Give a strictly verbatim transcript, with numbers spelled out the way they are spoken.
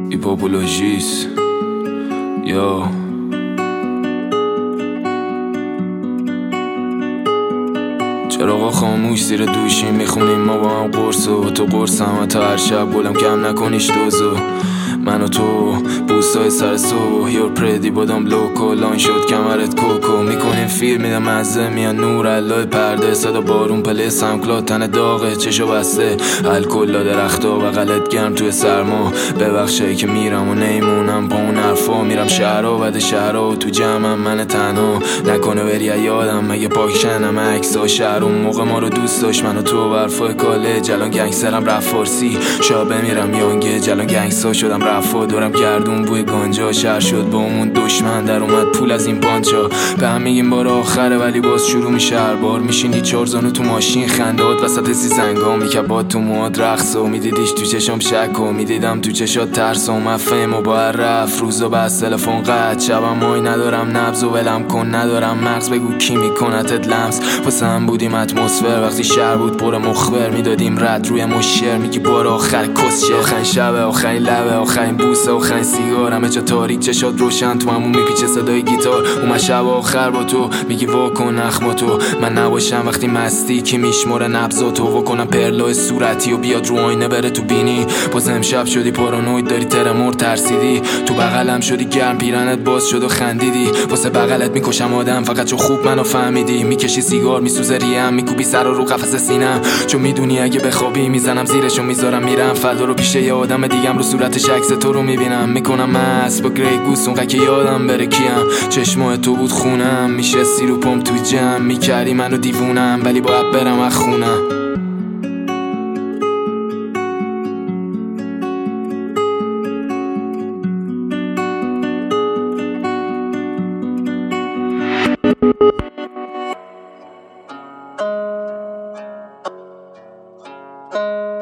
ایپوپولوژیس یا چراغا خاموش زیر دوشیم میخونیم ما با هم قرصو تو قرصم تا هر شب گلم کم نکنیش دوزو من و تو بوسای سر سو یور پردی بادم لوکو لان شد کمرت کوکو میکنیم فیلم میدم مزه میان نور علای پرده صدا بارون پله سمکلات تن داغه چشو بسته الکل لا درختا بغلت گرم توی سرما ببخشایی که میرم و نیمونم با اون حرفا میرم شهرها بعد شهرها و تو جمعم من تنها نکنه بری یادم مگه پاکشنم عکسا شهر اون موقع ما رو دوست داشت من و تو برفای کاله جلان گنگسترم رفت فارسی شا بمیرم یانگه جلان گنگستا شدم رفا دورم گردون بوی گانجا شهر شد با اون دشمن در اومد پول از این پانچا به هم میگیم بار آخره ولی باز شروع میشه هر بار میشینی چهار زانو تو ماشین خندهات وسط سیزنگا میکبات تو مواد رقص و میدیدیش تو چشام شک و میدیدم تو چشات ترس و مفهم و با رفت روزا بس تلفن قد شبم مای ندارم نبض و ولم کن ندارم مغز بگو کی میکنتت لمس واسه هم بودیم اتمسفر وقتی شهر بود پر مخبر میدادیم رد روی مشر میگی بار آخر کسشه آخرین شب آخرین لبه آخرین بوسه آخرین سیگار همه جا تاریک چشات روشن تو همون میپیچه صدای گیتار اومد شب آخر با تو میگی واکن نخما تو من نباشم وقتی مستی کی میشماره نبضاتو واکنم پرلای صورتی و بیاد رو آینه بره تو بینی باز امشب شدی پارانوید داری ترمور ترسیدی تو بغلم شدی گرم پیرنت باز شد و خندیدی واسه بغلت میکشم آدم فقط چون خوب منو فهمیدی میکشی سیگار میسوزه ریم میکوبی سر رو قفس سینم چون میدونی اگه بخوابی میزنم زیرشو میذارم میرم فدا رو پیش یه آدم دیگم رو صورتش عکس تو رو میبینم میکنم مست با گری گوس اون که یادم بره کیم چشمای تو بود خونم میشه سی رو پم تو جمع میکردی منو دیوونم ولی باید برم از خونم Thank you.